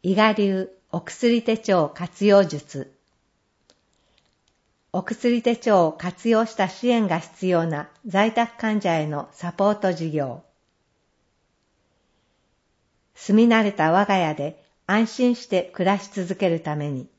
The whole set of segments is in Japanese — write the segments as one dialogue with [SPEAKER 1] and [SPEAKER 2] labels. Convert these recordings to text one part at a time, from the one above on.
[SPEAKER 1] 伊賀流お薬手帳活用術。お薬手帳を活用した支援が必要な在宅患者へのサポート事業。住み慣れた我が家で安心して暮らし続けるために、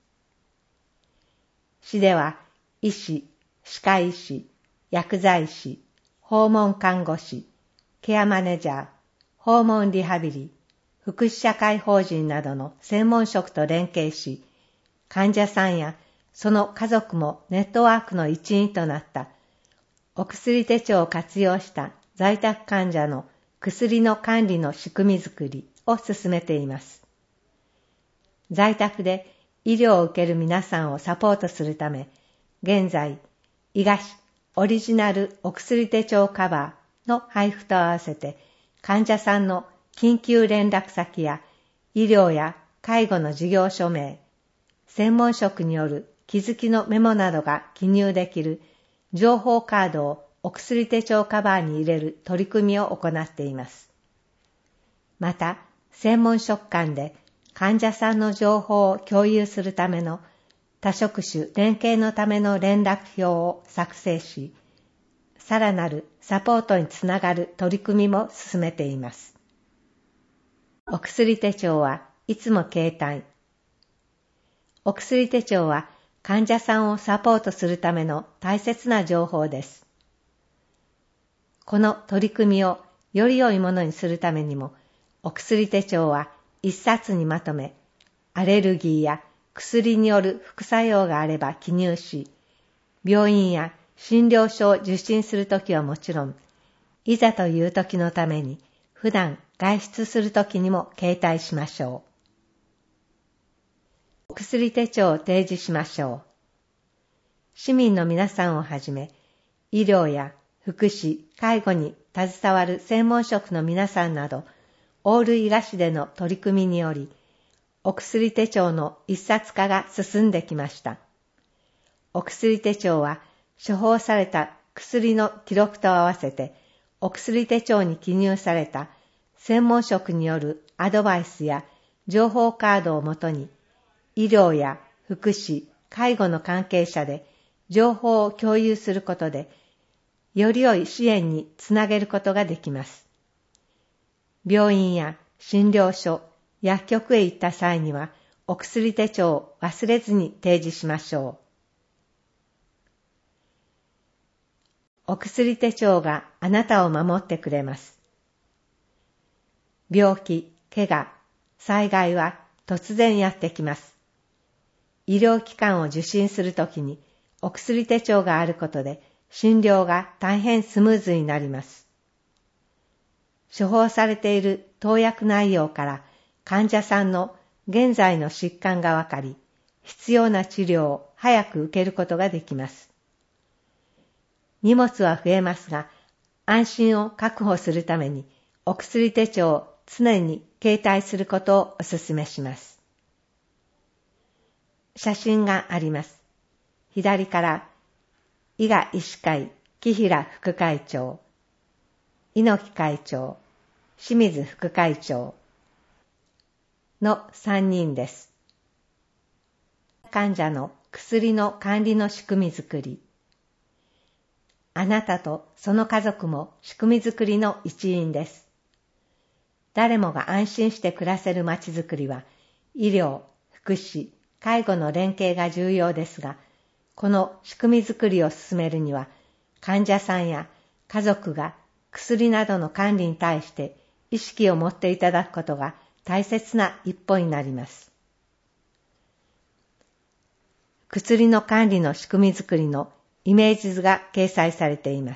[SPEAKER 1] 市では医師、歯科医師、薬剤師、訪問看護師、ケアマネジャー、訪問リハビリ、福祉社会法人などの専門職と連携し、患者さんやその家族もネットワークの一員となったお薬手帳を活用した在宅患者の薬の管理の仕組みづくりを進めています。在宅で医療を受ける皆さんをサポートするため、現在、伊賀市オリジナルお薬手帳カバーの配布と合わせて、患者さんの緊急連絡先や医療や介護の事業所名、専門職による気づきのメモなどが記入できる情報カードをお薬手帳カバーに入れる取り組みを行っています。また、専門職間で患者さんの情報を共有するための多職種連携のための連絡表を作成し、さらなるサポートにつながる取り組みも進めています。お薬手帳はいつも携帯。お薬手帳は患者さんをサポートするための大切な情報です。この取り組みをより良いものにするためにも、お薬手帳は一冊にまとめ、アレルギーや薬による副作用があれば記入し、病院や診療所を受診するときはもちろん、いざというときのために普段外出するときにも携帯しましょう。お薬手帳を提示しましょう。市民の皆さんをはじめ、医療や福祉、介護に携わる専門職の皆さんなど、オール伊賀市での取り組みにより、お薬手帳の一冊化が進んできました。お薬手帳は処方された薬の記録と合わせて、お薬手帳に記入された専門職によるアドバイスや情報カードをもとに、医療や福祉、介護の関係者で情報を共有することで、より良い支援につなげることができます。病院や診療所、薬局へ行った際には、お薬手帳を忘れずに提示しましょう。お薬手帳があなたを守ってくれます。病気、怪我、災害は突然やってきます。医療機関を受診するときに、お薬手帳があることで、診療が大変スムーズになります。処方されている投薬内容から患者さんの現在の疾患がわかり、必要な治療を早く受けることができます。荷物は増えますが、安心を確保するためにお薬手帳を常に携帯することをお勧めします。写真があります。左から伊賀医師会木平副会長、猪木会長、清水副会長の3人です。患者の薬の管理の仕組みづくり。あなたとその家族も仕組みづくりの一員です。誰もが安心して暮らせるまちづくりは、医療、福祉、介護の連携が重要ですが、この仕組みづくりを進めるには、患者さんや家族が薬などの管理に対して意識を持っていただくことが大切な一歩になります。薬の管理の仕組みづくりのイメージ図が掲載されています。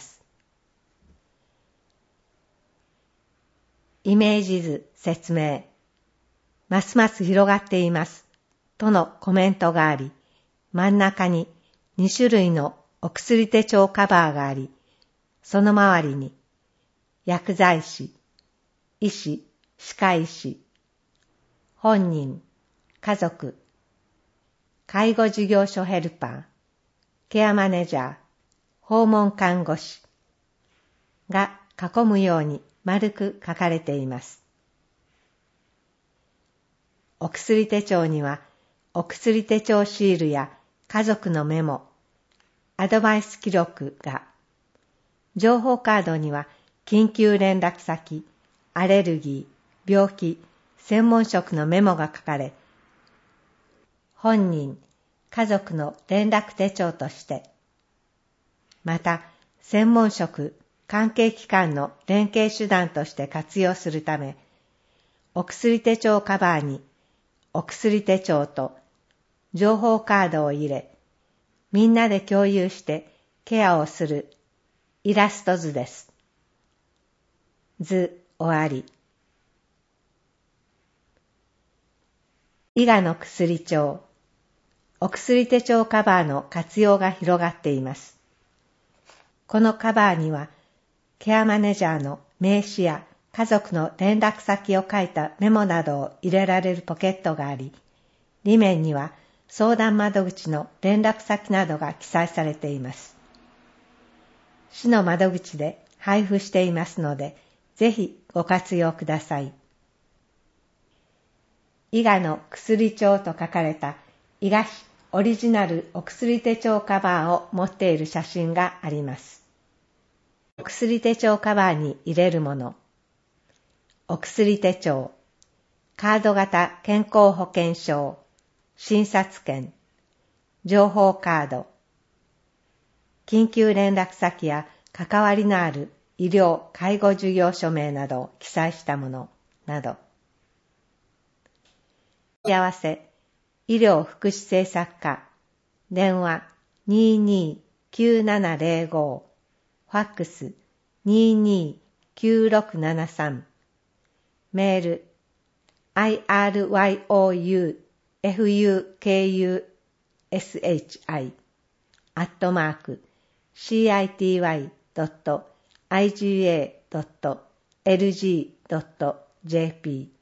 [SPEAKER 1] イメージ図説明。ますます広がっています。とのコメントがあり、真ん中に2種類のお薬手帳カバーがあり、その周りに薬剤師、医師、歯科医師、本人、家族、介護事業所ヘルパー、ケアマネジャー、訪問看護師が囲むように丸く書かれています。 お薬手帳には、お薬手帳シールや家族のメモ、アドバイス記録が、情報カードには緊急連絡先、アレルギー、病気、専門職のメモが書かれ、本人、家族の連絡手帳として、また専門職、関係機関の連携手段として活用するため、お薬手帳カバーにお薬手帳と情報カードを入れ、みんなで共有してケアをするイラスト図です。図終わり。伊賀の薬帳。お薬手帳カバーの活用が広がっています。このカバーには、ケアマネージャーの名刺や家族の連絡先を書いたメモなどを入れられるポケットがあり、裏面には相談窓口の連絡先などが記載されています。市の窓口で配布していますので、ぜひご活用ください。伊賀の薬帳と書かれた伊賀市オリジナルお薬手帳カバーを持っている写真があります。お薬手帳カバーに入れるもの。お薬手帳、カード型健康保険証、診察券、情報カード、緊急連絡先や関わりのある医療・介護事業所名などを記載したものなど。問い合わせ、医療福祉政策課、電話 22-9705、ファックス 22-9673、メール iryoufukshi@city.iga.lg.jp